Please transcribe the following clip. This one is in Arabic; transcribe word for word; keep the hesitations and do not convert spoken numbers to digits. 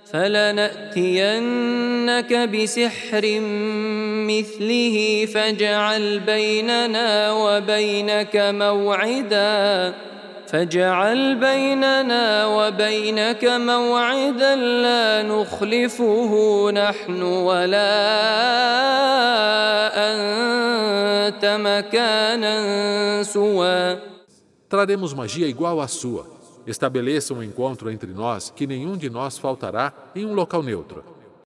فلنأتينك بسحر مثله فاجعل بيننا وبينك موعدا فاجعل بيننا وبينك موعدا لا نخلفه نحن ولا أنت مكانا سوى. Traremos magia igual à sua. Estabeleça um encontro entre nós que nenhum de nós faltará em um local neutro.